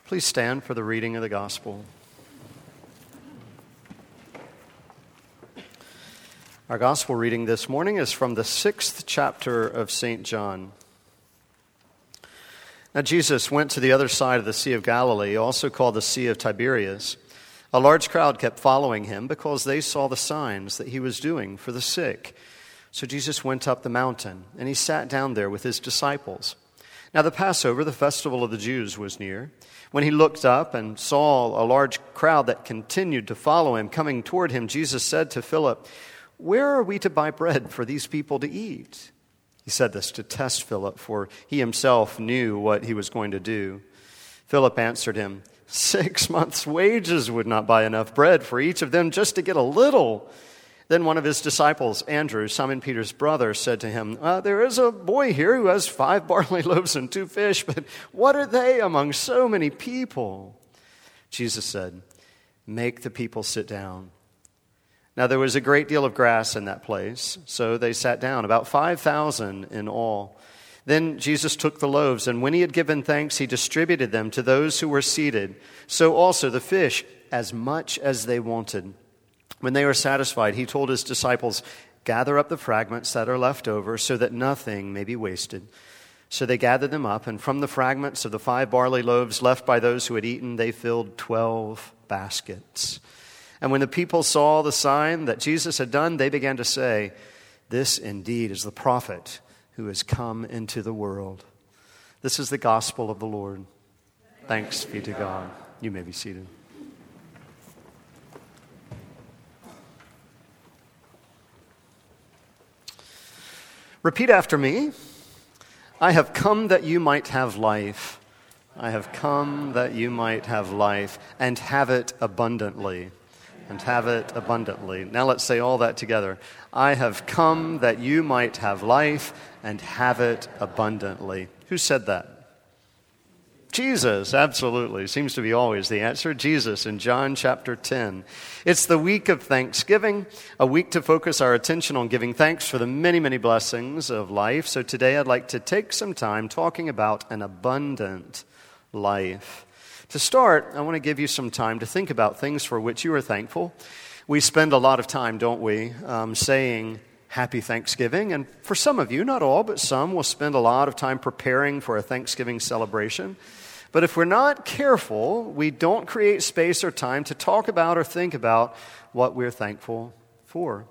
Please stand for the reading of the gospel. Our gospel reading this morning is from the 6th chapter of St. John. Now Jesus went to the other side of the Sea of Galilee, also called the Sea of Tiberias. A large crowd kept following him because they saw the signs that he was doing for the sick. So Jesus went up the mountain, and he sat down there with his disciples. Now the Passover, the festival of the Jews, was near. When he looked up and saw a large crowd that continued to follow him, coming toward him, Jesus said to Philip, "Where are we to buy bread for these people to eat?" He said this to test Philip, for he himself knew what he was going to do. Philip answered him, 6 months' wages would not buy enough bread for each of them just to get a little. Then one of his disciples, Andrew, Simon Peter's brother, said to him, "There is a boy here who has 5 barley loaves and 2 fish, but what are they among so many people?" Jesus said, "Make the people sit down." Now there was a great deal of grass in that place, so they sat down, about 5,000 in all. Then Jesus took the loaves, and when he had given thanks, he distributed them to those who were seated. So also the fish, as much as they wanted. When they were satisfied, he told his disciples, "Gather up the fragments that are left over so that nothing may be wasted." So they gathered them up, and from the fragments of the 5 barley loaves left by those who had eaten, they filled 12 baskets. And when the people saw the sign that Jesus had done, they began to say, "This indeed is the prophet who has come into the world." This is the gospel of the Lord. Thanks be to God. You may be seated. Repeat after me. I have come that you might have life. I have come that you might have life and have it abundantly. And have it abundantly. Now let's say all that together. I have come that you might have life and have it abundantly. Who said that? Jesus, absolutely. Seems to be always the answer. Jesus in John chapter 10. It's the week of Thanksgiving, a week to focus our attention on giving thanks for the many, many blessings of life. So today I'd like to take some time talking about an abundant life. To start, I want to give you some time to think about things for which you are thankful. We spend a lot of time, don't we, saying Happy Thanksgiving. And for some of you, not all, but some, will spend a lot of time preparing for a Thanksgiving celebration. But if we're not careful, we don't create space or time to talk about or think about what we're thankful for.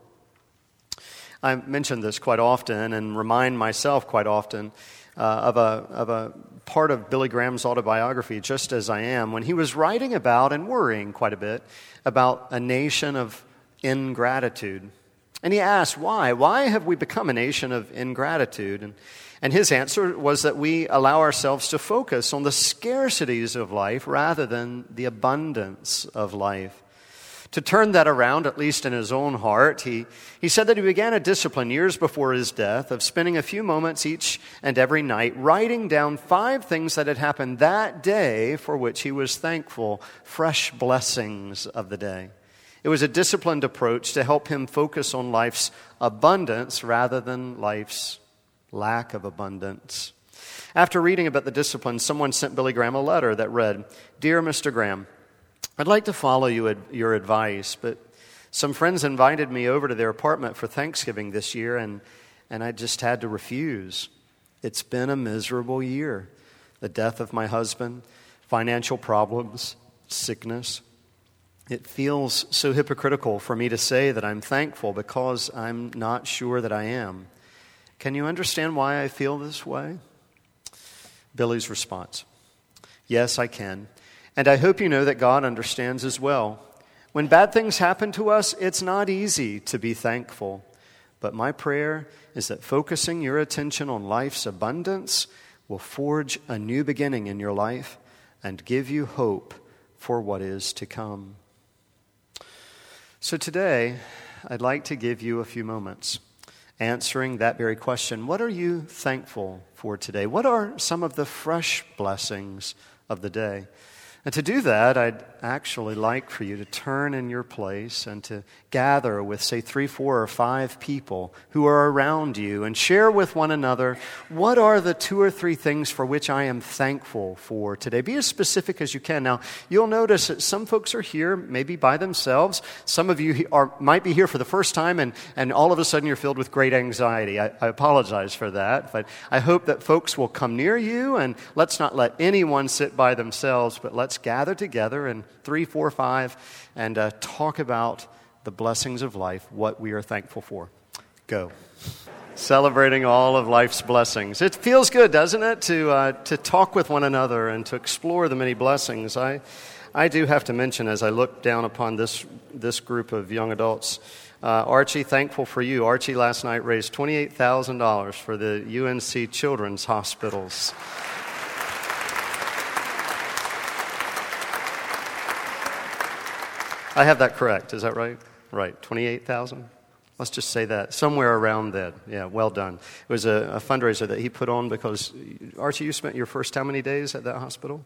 I mention this quite often and remind myself quite often of a part of Billy Graham's autobiography, Just As I Am, when he was writing about and worrying quite a bit about a nation of ingratitude. And he asked, why? Why have we become a nation of ingratitude? And his answer was that we allow ourselves to focus on the scarcities of life rather than the abundance of life. To turn that around, at least in his own heart, he said that he began a discipline years before his death of spending a few moments each and every night writing down 5 things that had happened that day for which he was thankful, fresh blessings of the day. It was a disciplined approach to help him focus on life's abundance rather than life's lack of abundance. After reading about the discipline, someone sent Billy Graham a letter that read, "Dear Mr. Graham, I'd like to follow your advice, but some friends invited me over to their apartment for Thanksgiving this year, and I just had to refuse. It's been a miserable year. The death of my husband, financial problems, sickness. It feels so hypocritical for me to say that I'm thankful because I'm not sure that I am. Can you understand why I feel this way?" Billy's response, "Yes, I can. And I hope you know that God understands as well. When bad things happen to us, it's not easy to be thankful. But my prayer is that focusing your attention on life's abundance will forge a new beginning in your life and give you hope for what is to come." So today, I'd like to give you a few moments answering that very question. What are you thankful for today? What are some of the fresh blessings of the day? And to do that, I'd actually like for you to turn in your place and to gather with, say, 3, 4, or 5 people who are around you and share with one another, what are the 2 or 3 things for which I am thankful for today? Be as specific as you can. Now, you'll notice that some folks are here maybe by themselves. Some of you might be here for the first time, and all of a sudden you're filled with great anxiety. I apologize for that, but I hope that folks will come near you, and let's not let anyone sit by themselves, but let's gather together in 3, 4, 5 and talk about the blessings of life, what we are thankful for. Go. Celebrating all of life's blessings. It feels good, doesn't it, to talk with one another and to explore the many blessings. I do have to mention, as I look down upon this group of young adults, Archie, thankful for you. Archie last night raised $28,000 for the UNC Children's Hospitals. I have that correct. Is that right? Right. 28,000? Let's just say that. Somewhere around that. Yeah, well done. It was a fundraiser that he put on because, Archie, you spent your first how many days at that hospital?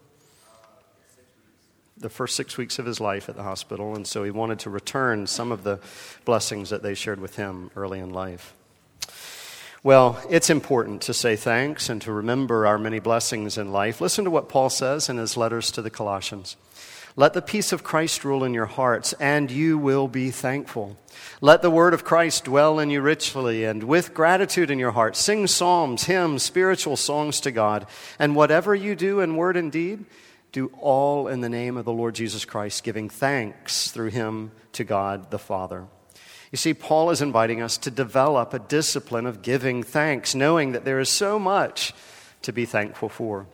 6 weeks. The first 6 weeks of his life at the hospital, and so he wanted to return some of the blessings that they shared with him early in life. Well, it's important to say thanks and to remember our many blessings in life. Listen to what Paul says in his letters to the Colossians. Let the peace of Christ rule in your hearts, and you will be thankful. Let the word of Christ dwell in you richly, and with gratitude in your heart, sing psalms, hymns, spiritual songs to God. And whatever you do in word and deed, do all in the name of the Lord Jesus Christ, giving thanks through him to God the Father. You see, Paul is inviting us to develop a discipline of giving thanks, knowing that there is so much to be thankful for.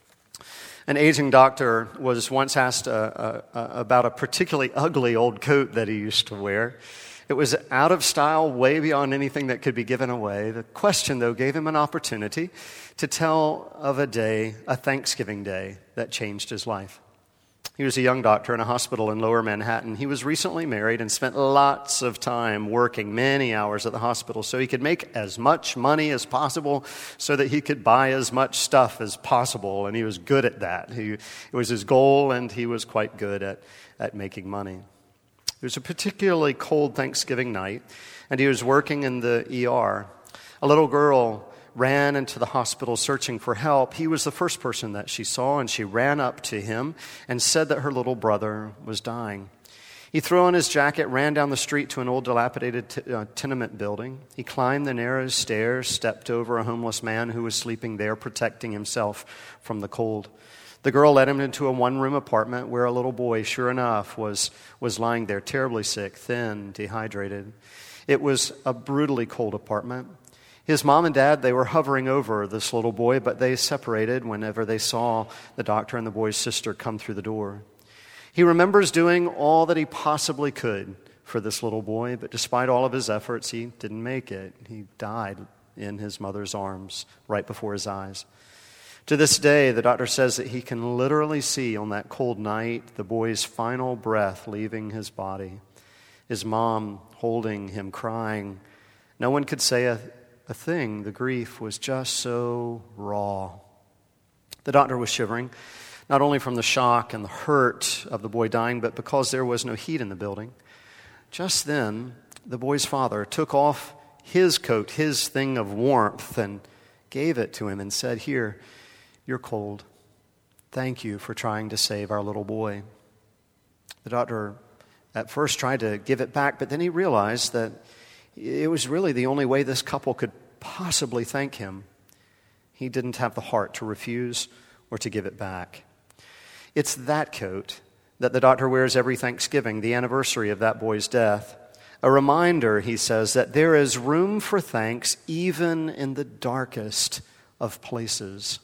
An aging doctor was once asked about a particularly ugly old coat that he used to wear. It was out of style, way beyond anything that could be given away. The question, though, gave him an opportunity to tell of a day, a Thanksgiving day, that changed his life. He was a young doctor in a hospital in Lower Manhattan. He was recently married and spent lots of time working many hours at the hospital so he could make as much money as possible so that he could buy as much stuff as possible, and he was good at that. It was his goal, and he was quite good at making money. It was a particularly cold Thanksgiving night, and he was working in the ER. A little girl ran into the hospital searching for help. He was the first person that she saw, and she ran up to him and said that her little brother was dying. He threw on his jacket, ran down the street to an old dilapidated tenement building. He climbed the narrow stairs, stepped over a homeless man who was sleeping there, protecting himself from the cold. The girl led him into a one-room apartment where a little boy, sure enough, was lying there, terribly sick, thin, dehydrated. It was a brutally cold apartment. His mom and dad, they were hovering over this little boy, but they separated whenever they saw the doctor and the boy's sister come through the door. He remembers doing all that he possibly could for this little boy, but despite all of his efforts, he didn't make it. He died in his mother's arms right before his eyes. To this day, the doctor says that he can literally see on that cold night the boy's final breath leaving his body. His mom holding him, crying. No one could say a thing. The grief was just so raw. The doctor was shivering, not only from the shock and the hurt of the boy dying, but because there was no heat in the building. Just then, the boy's father took off his coat, his thing of warmth, and gave it to him and said, "Here, you're cold. Thank you for trying to save our little boy." The doctor at first tried to give it back, but then he realized that it was really the only way this couple could possibly thank him. He didn't have the heart to refuse or to give it back. It's that coat that the doctor wears every Thanksgiving, the anniversary of that boy's death. A reminder, he says, that there is room for thanks even in the darkest of places.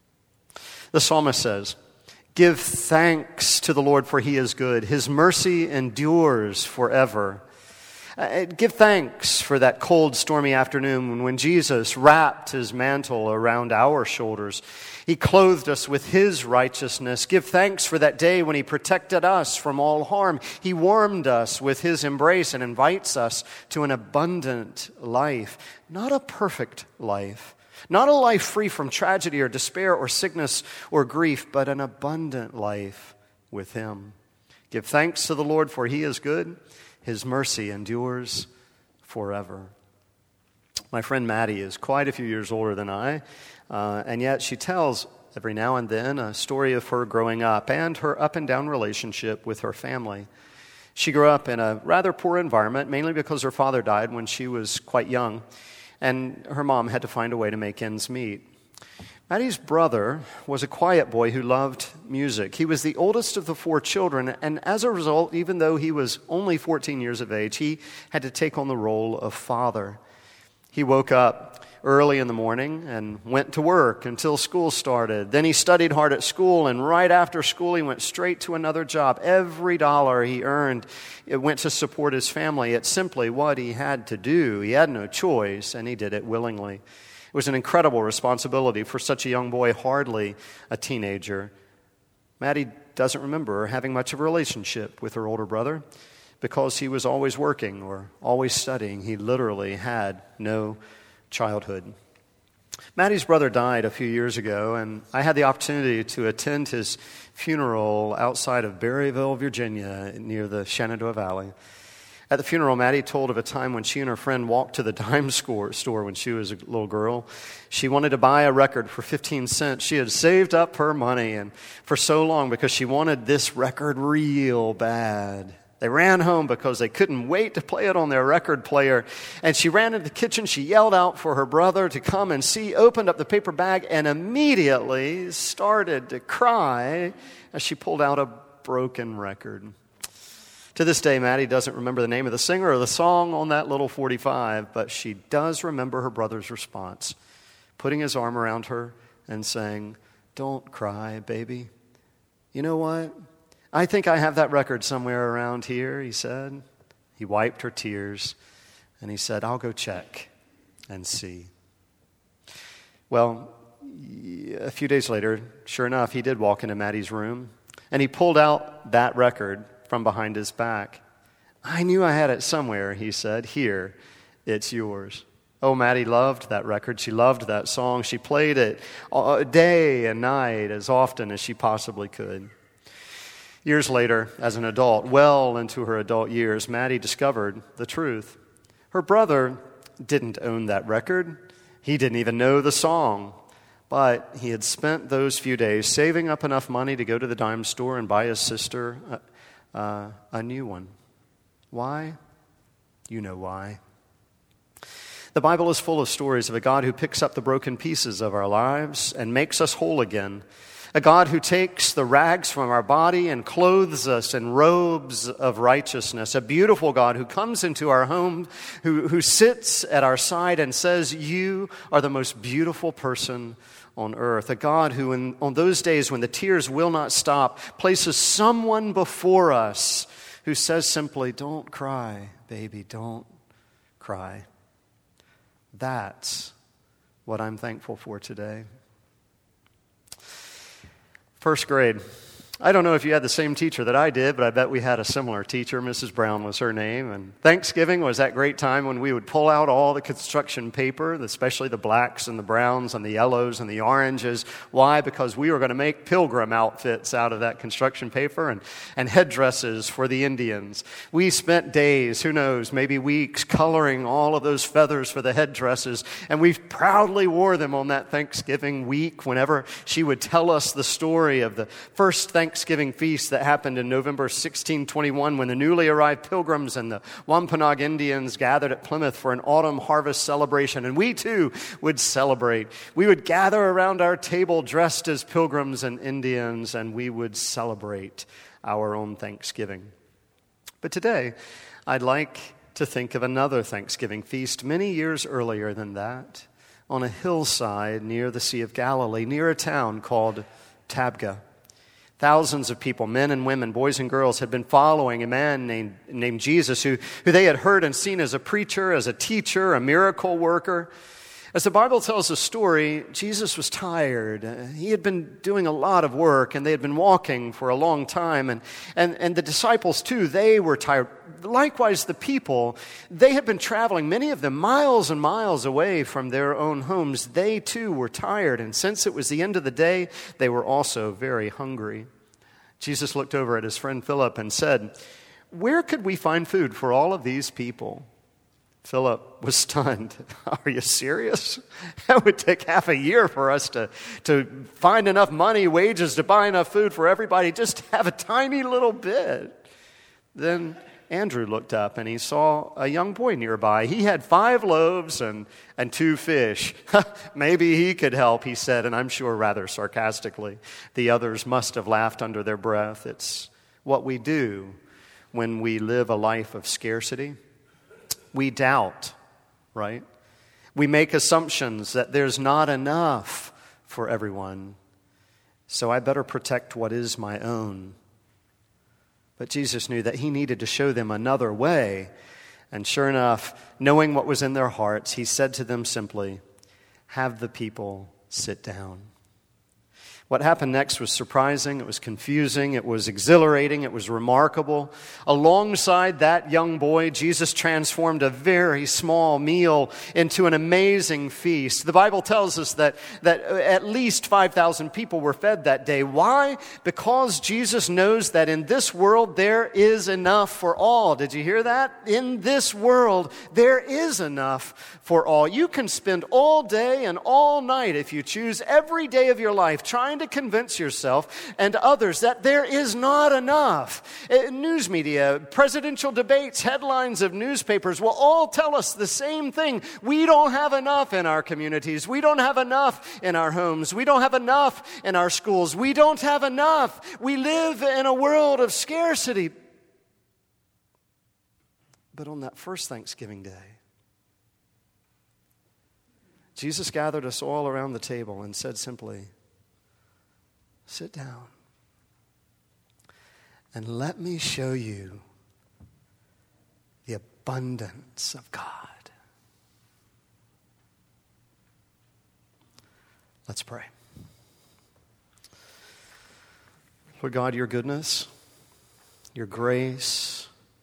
The psalmist says, "Give thanks to the Lord, for he is good. His mercy endures forever." Give thanks for that cold, stormy afternoon when Jesus wrapped his mantle around our shoulders. He clothed us with his righteousness. Give thanks for that day when he protected us from all harm. He warmed us with his embrace and invites us to an abundant life, not a perfect life. Not a life free from tragedy or despair or sickness or grief, but an abundant life with him. Give thanks to the Lord, for he is good. His mercy endures forever. My friend Maddie is quite a few years older than I, and yet she tells every now and then a story of her growing up and her up and down relationship with her family. She grew up in a rather poor environment, mainly because her father died when she was quite young, and her mom had to find a way to make ends meet. Maddie's brother was a quiet boy who loved music. He was the oldest of the 4 children, and as a result, even though he was only 14 years of age, he had to take on the role of father. He woke up early in the morning and went to work until school started. Then he studied hard at school, and right after school, he went straight to another job. Every dollar he earned, it went to support his family. It's simply what he had to do. He had no choice, and he did it willingly. It was an incredible responsibility for such a young boy, hardly a teenager. Maddie doesn't remember having much of a relationship with her older brother because he was always working or always studying. He literally had no childhood. Maddie's brother died a few years ago, and I had the opportunity to attend his funeral outside of Berryville, Virginia, near the Shenandoah Valley. At the funeral, Maddie told of a time when she and her friend walked to the dime store when she was a little girl. She wanted to buy a record for 15 cents. She had saved up her money and for so long because she wanted this record real bad. They ran home because they couldn't wait to play it on their record player. And she ran into the kitchen. She yelled out for her brother to come and see, opened up the paper bag, and immediately started to cry as she pulled out a broken record. To this day, Maddie doesn't remember the name of the singer or the song on that little 45, but she does remember her brother's response, putting his arm around her and saying, "Don't cry, baby. You know what? I think I have that record somewhere around here," he said. He wiped her tears, and he said, "I'll go check and see." Well, a few days later, sure enough, he did walk into Maddie's room, and he pulled out that record from behind his back. "I knew I had it somewhere," he said. "Here, it's yours." Oh, Maddie loved that record. She loved that song. She played it day and night as often as she possibly could. Years later, as an adult, well into her adult years, Maddie discovered the truth. Her brother didn't own that record. He didn't even know the song. But he had spent those few days saving up enough money to go to the dime store and buy his sister a new one. Why? You know why. The Bible is full of stories of a God who picks up the broken pieces of our lives and makes us whole again. A God who takes the rags from our body and clothes us in robes of righteousness. A beautiful God who comes into our home, who sits at our side and says, "You are the most beautiful person on earth." A God who, on those days when the tears will not stop, places someone before us who says simply, "Don't cry, baby, don't cry." That's what I'm thankful for today. First grade. I don't know if you had the same teacher that I did, but I bet we had a similar teacher. Mrs. Brown was her name. And Thanksgiving was that great time when we would pull out all the construction paper, especially the blacks and the browns and the yellows and the oranges. Why? Because we were going to make pilgrim outfits out of that construction paper and headdresses for the Indians. We spent days, who knows, maybe weeks, coloring all of those feathers for the headdresses. And we proudly wore them on that Thanksgiving week whenever she would tell us the story of the first Thanksgiving feast that happened in November 1621 when the newly arrived Pilgrims and the Wampanoag Indians gathered at Plymouth for an autumn harvest celebration. And we too would celebrate. We would gather around our table dressed as Pilgrims and Indians, and we would celebrate our own Thanksgiving. But today, I'd like to think of another Thanksgiving feast many years earlier than that, on a hillside near the Sea of Galilee, near a town called Tabgha. Thousands of people, men and women, boys and girls, had been following a man named Jesus who they had heard and seen as a preacher, as a teacher, a miracle worker. As the Bible tells the story, Jesus was tired. He had been doing a lot of work, and they had been walking for a long time. And the disciples, too, they were tired. Likewise, the people, they had been traveling, many of them miles and miles away from their own homes. They, too, were tired. And since it was the end of the day, they were also very hungry. Jesus looked over at his friend Philip and said, "Where could we find food for all of these people?" Philip was stunned. "Are you serious? That would take half a year for us to find enough money, wages to buy enough food for everybody, just to have a tiny little bit." Then Andrew looked up and he saw a young boy nearby. He had 5 loaves and 2 fish. "Maybe he could help," he said, and I'm sure rather sarcastically. The others must have laughed under their breath. It's what we do when we live a life of scarcity. We doubt, right? We make assumptions that there's not enough for everyone, so I better protect what is my own. But Jesus knew that he needed to show them another way, and sure enough, knowing what was in their hearts, he said to them simply, "Have the people sit down." What happened next was surprising, it was confusing, it was exhilarating, it was remarkable. Alongside that young boy, Jesus transformed a very small meal into an amazing feast. The Bible tells us that at least 5,000 people were fed that day. Why? Because Jesus knows that in this world there is enough for all. Did you hear that? In this world there is enough for all. You can spend all day and all night, if you choose, every day of your life trying to convince yourself and others that there is not enough. News media, presidential debates, headlines of newspapers will all tell us the same thing. We don't have enough in our communities. We don't have enough in our homes. We don't have enough in our schools. We don't have enough. We live in a world of scarcity. But on that first Thanksgiving Day, Jesus gathered us all around the table and said simply, "Sit down and let me show you the abundance of God." Let's pray. Lord God, your goodness, your grace,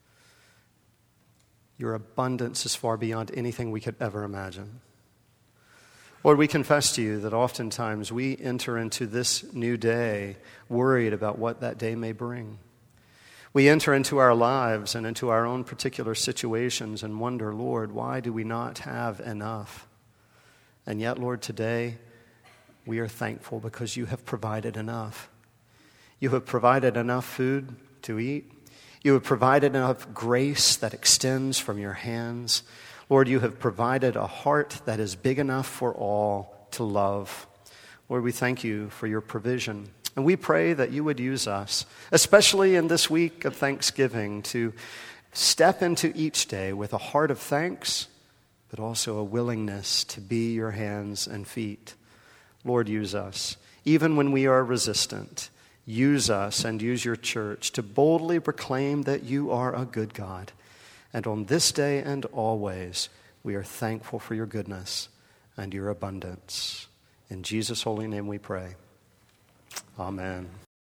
your abundance is far beyond anything we could ever imagine. Lord, we confess to you that oftentimes we enter into this new day worried about what that day may bring. We enter into our lives and into our own particular situations and wonder, Lord, why do we not have enough? And yet, Lord, today we are thankful because you have provided enough. You have provided enough food to eat. You have provided enough grace that extends from your hands. Lord, you have provided a heart that is big enough for all to love. Lord, we thank you for your provision. And we pray that you would use us, especially in this week of Thanksgiving, to step into each day with a heart of thanks, but also a willingness to be your hands and feet. Lord, use us. Even when we are resistant, use us and use your church to boldly proclaim that you are a good God. And on this day and always, we are thankful for your goodness and your abundance. In Jesus' holy name we pray. Amen.